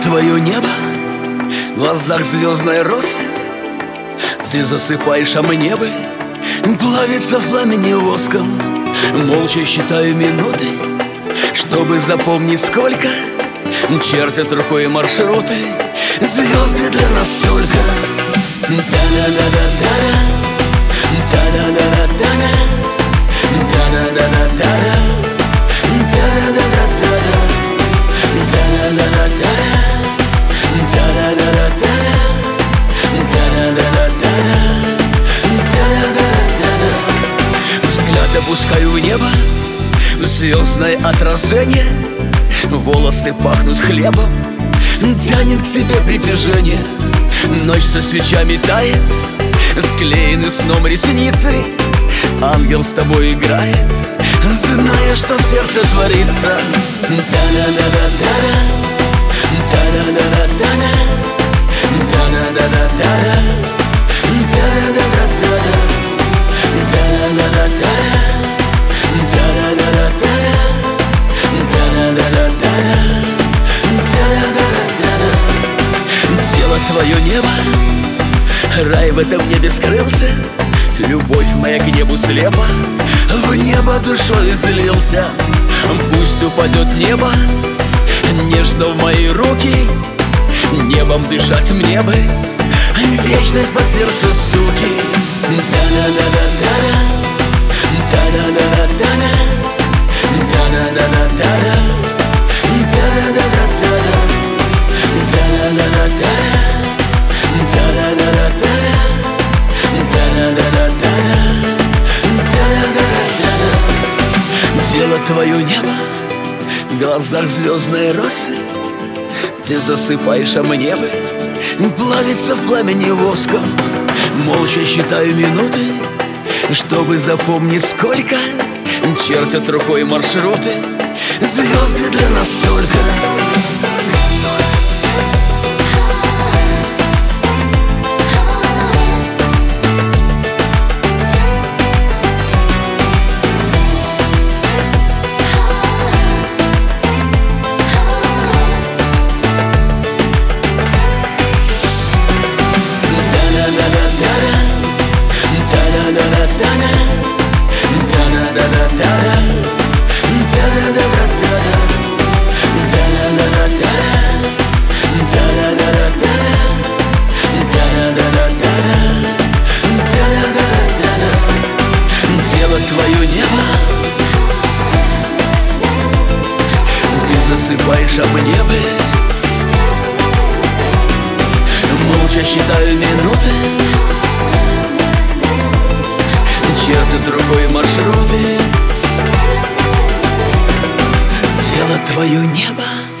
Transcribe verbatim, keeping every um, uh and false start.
твое небо, в глазах звездная россыпь. Ты засыпаешь, а мне бы плавиться в пламени воском. Молча считаю минуты, чтобы запомнить, сколько чертят рукой маршруты. Звезды для нас только. Да-да-да-да-да, да-да-да-да-да, да-да-да-да-да, взгляд опускаю в небо, в звездное отражение. Волосы пахнут хлебом, тянет к себе притяжение. Ночь со свечами тает, склеены сном ресницы. Ангел с тобой играет, зная, что в сердце творится. Да-да-да-да-да, да-да-да-да-да, да-да-да-да-да, да-да-да-да-да, да-да-да-да-да, тело твое небо, рай в этом небе скрылся. Любовь моя к небу слепа, в небо душой излился. Пусть упадет небо нежно в мои руки. Небом дышать мне бы, вечность под сердце стуки. Да-да-да-да-да, да-да-да-да-да, да-да-да-да-да, да-да-да-да-да, да-да-да-да-да. Тело твое небо, в глазах звездная россыпь. Ты засыпаешь, а мне бы плавиться в пламени воском. Молча считаю минуты, чтобы запомнить, сколько чертят рукой маршруты. Звезды для нас только. Твое небо, ты засыпаешь, а мне бы молча считаю минуты, чертят рукой маршруты. Тело твое небо.